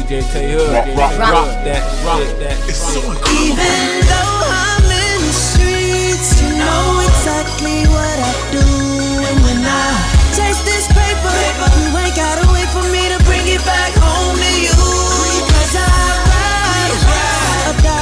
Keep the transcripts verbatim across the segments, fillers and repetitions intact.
J T Hood, rock, rock, rock, rock that, rock that. It's so incredible. Even though I'm in the streets, you know exactly what I do. And when I taste this paper, you ain't gotta wait for me to bring it back home to you. Cause I ride or die.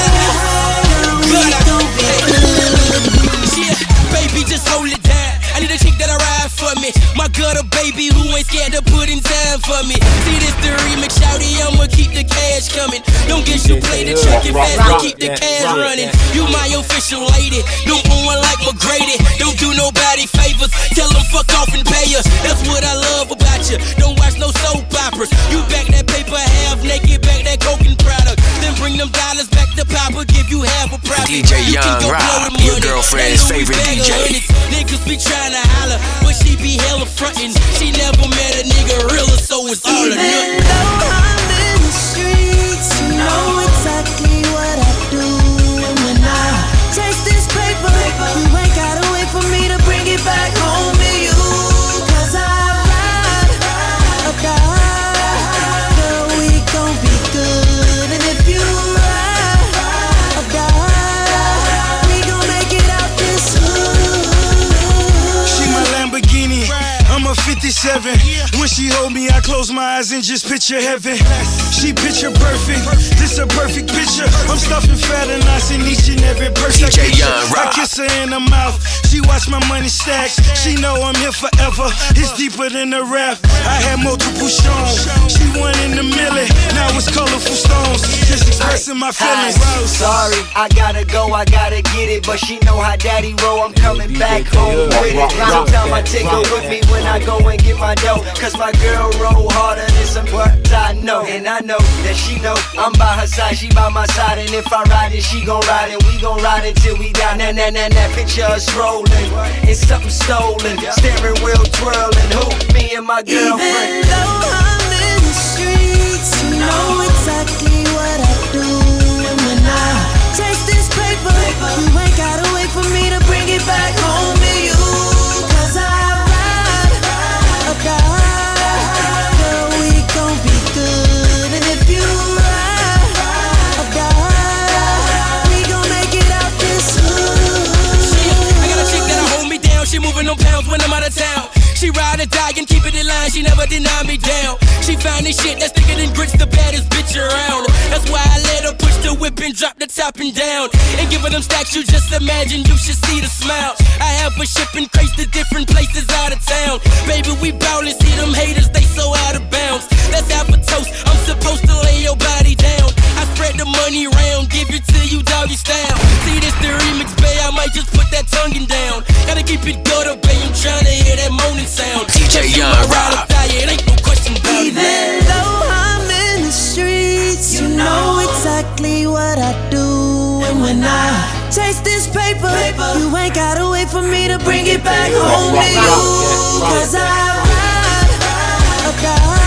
Yeah, baby, just hold it down. I need a chick that'll ride for me. My gutter baby who ain't scared to put in time for me. See this the remix, shouty, I'ma keep the cash coming. Don't get you play the track and fast, but keep the cash running. You my official lady, don't want one like McGrady. Don't do nobody favors, tell them fuck off and pay us. That's what I love about you, don't watch no soap operas. You back that paper half naked, back that coking product. Then bring them dollars back to Papa, give you half a profit. D J Young Rock, your girlfriend's favorite D J. Niggas be trying to holler, but she be hella frontin'. She never met a nigga realer, so it's all or nothing. Even though I'm in the streets, you know exactly what I do. And when I taste this paper, you ain't gotta wait for me to bring it back home to you. Cause I ride or die, girl, we gon' be good. And if you ride or die, we gon' make it out this hood. She my Lamborghini, I'm a fifty-seven. When she hold me, I close my eyes and just picture heaven. She picture perfect, this a perfect picture. I'm stuffing fat and nice in each and every person. D J Young I Rock. kiss her in the mouth, she watch my money stack. She know I'm here forever, it's deeper than the rap. I had multiple shows, she one in the milli. Now it's colorful stones, just expressing my feelings. Sorry, I gotta go, I gotta get it. But she know how daddy roll, I'm coming back home with it. Sometimes I take her with me when I go and get my dough. Cause my girl roll harder than some words I know. And I know that she know I'm by her side, she by my side. And if I ride it, she gon' ride it. We gon' ride it till we die. Nah, nah, nah, nah, picture us rolling. It's something stolen, steering wheel twirling. Who? Me and my girlfriend. Even though I'm in the streets, you know exactly what I do. And when I taste this paper, you ain't gotta wait for me to bring it back home to you. Cause I ride or die, girl, we gon' be good. And if you ride or die, we gon' make it out this hood. I got a chick that'll hold me down, she moving them pounds when I'm out of town. She ride or die and keep it in line, she never deny me down. She find this shit that's thicker than grits, the baddest bitch around. That's why I let her push the whip and drop the top and down. And give her them stacks, you just imagine, you should see the smile. I have her shipping crates to different places out of town. Baby, we ballin', see them haters, they so out of bounds. Let's have a toast, I'm supposed to lay your body down. I spread the money round, give it to you doggy style. See this the remix, babe, I might just put that tonguing down. Gotta keep it gutter, babe, I'm trying to hear that moaning sound. D J Young Rock. It ain't no question about it. Even though I'm in the streets, you know exactly what I do. And when I taste this paper, you ain't gotta wait for me to bring it back home to you. Cause I ride or die.